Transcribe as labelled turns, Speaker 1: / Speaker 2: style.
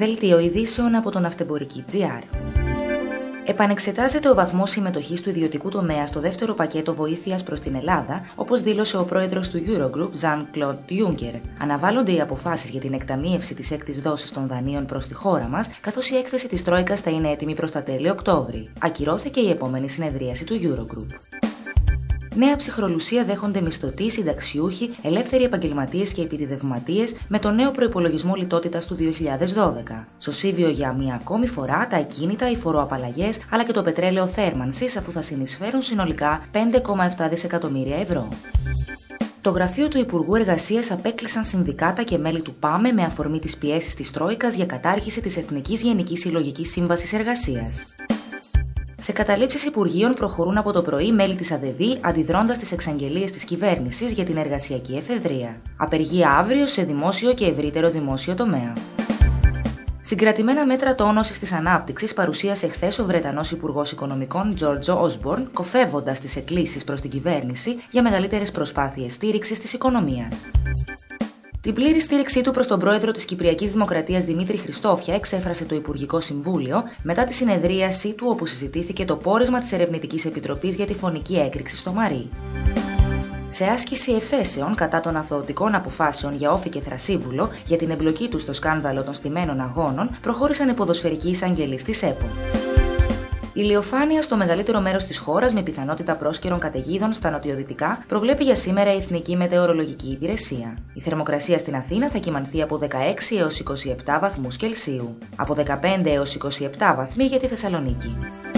Speaker 1: Δελτίο ειδήσεων από τον Ναυτεμπορική.gr. Επανεξετάζεται ο βαθμός συμμετοχής του ιδιωτικού τομέα στο δεύτερο πακέτο βοήθειας προς την Ελλάδα, όπως δήλωσε ο πρόεδρος του Eurogroup, Jean-Claude Juncker. Αναβάλλονται οι αποφάσεις για την εκταμείευση της έκτης δόσης των δανείων προς τη χώρα μας, καθώς η έκθεση της Τρόικας θα είναι έτοιμη προς τα τέλη Οκτώβρη. Ακυρώθηκε η επόμενη συνεδρίαση του Eurogroup. Νέα ψυχρολουσία δέχονται μισθωτοί, συνταξιούχοι, ελεύθεροι επαγγελματίες και επιδιδευματίες με το νέο προϋπολογισμό λιτότητας του 2012. Σωσίβιο για μία ακόμη φορά τα ακίνητα, οι φοροαπαλλαγές αλλά και το πετρέλαιο θέρμανσης, αφού θα συνεισφέρουν συνολικά 5,7 δισεκατομμύρια ευρώ. Το γραφείο του Υπουργού Εργασίας απέκλεισαν συνδικάτα και μέλη του ΠΑΜΕ με αφορμή τις πιέσεις της Τρόικας για κατάργηση της Εθνικής Γενικής Συλλογικής Σύμβασης Εργασίας. Σε καταλήψεις υπουργείων προχωρούν από το πρωί μέλη της ΑΔΕΔΗ, αντιδρώντας τις εξαγγελίες της κυβέρνησης για την εργασιακή εφεδρεία. Απεργία αύριο σε δημόσιο και ευρύτερο δημόσιο τομέα. Συγκρατημένα μέτρα τόνωσης της ανάπτυξης παρουσίασε χθες ο Βρετανός Υπουργός Οικονομικών Τζόρτζο Όσμπορν, κοφεύοντας τις εκκλήσεις προς την κυβέρνηση για μεγαλύτερες προσπάθειες στήριξης της οικονομίας. Την πλήρη στήριξή του προς τον πρόεδρο της Κυπριακής Δημοκρατίας Δημήτρη Χριστόφια εξέφρασε το Υπουργικό Συμβούλιο μετά τη συνεδρίαση του, όπου συζητήθηκε το πόρισμα της Ερευνητικής Επιτροπής για τη φωνική έκρηξη στο Μαρί. Σε άσκηση εφέσεων κατά των αθωωτικών αποφάσεων για Όφη και Θρασίβουλο για την εμπλοκή του στο σκάνδαλο των στημένων αγώνων, προχώρησαν οι ποδοσφαιρικοί εισαγγελείς της ΕΠΟ. Ηλιοφάνεια στο μεγαλύτερο μέρος της χώρας με πιθανότητα πρόσκαιρων καταιγίδων στα νοτιοδυτικά προβλέπει για σήμερα η Εθνική Μετεωρολογική Υπηρεσία. Η θερμοκρασία στην Αθήνα θα κυμανθεί από 16 έως 27 βαθμούς Κελσίου, από 15 έως 27 βαθμοί για τη Θεσσαλονίκη.